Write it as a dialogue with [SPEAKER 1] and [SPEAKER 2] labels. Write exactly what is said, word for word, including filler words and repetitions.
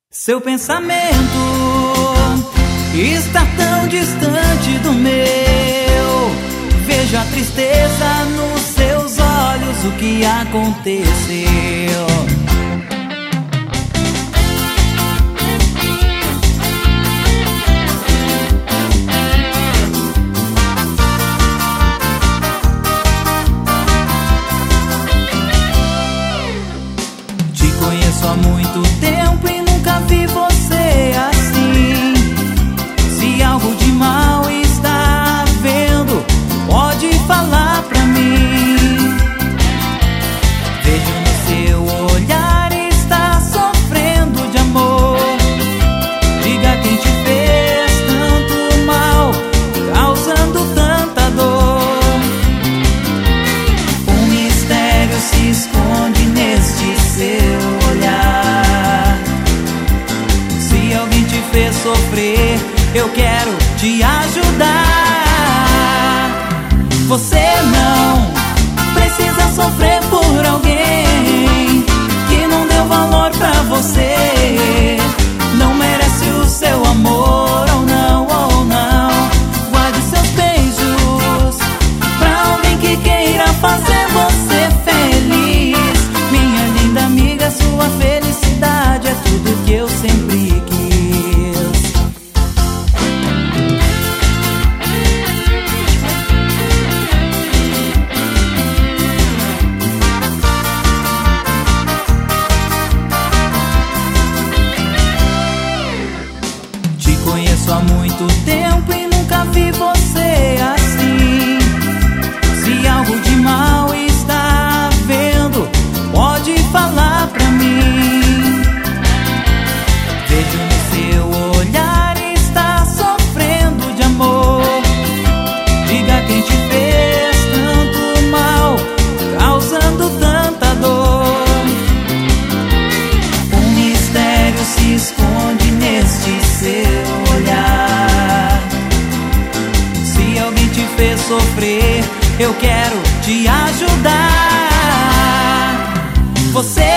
[SPEAKER 1] Seu pensamento está tão distante do meu. Vejo a tristeza nos seus olhos, o que aconteceu? Te conheço há muito tempo e nunca vi você assim. Se algo de mal está vendo, pode falar pra mim. Vejo no seu olhar, está sofrendo de amor. Diga quem te fez tanto mal, causando tanta dor. Um mistério se esconde neste seu olhar. Se alguém te fez sofrer, eu quero te ajudar. Você não precisa sofrer por alguém que não deu valor pra você. Não merece o seu amor, ou não, ou não. Guarde seus beijos pra alguém que queira fazer você feliz. Minha linda amiga, sua felicidade é tudo que eu sempre quis. Conheço há muito tempo e nunca vi você assim. Se algo de mal está vendo, pode falar pra mim. Vejo no seu olhar, está sofrendo de amor. Diga quem te fez tanto mal, causando tanta dor. Um mistério se esconde neste seu olhar. Se alguém te fez sofrer, eu quero te ajudar. Você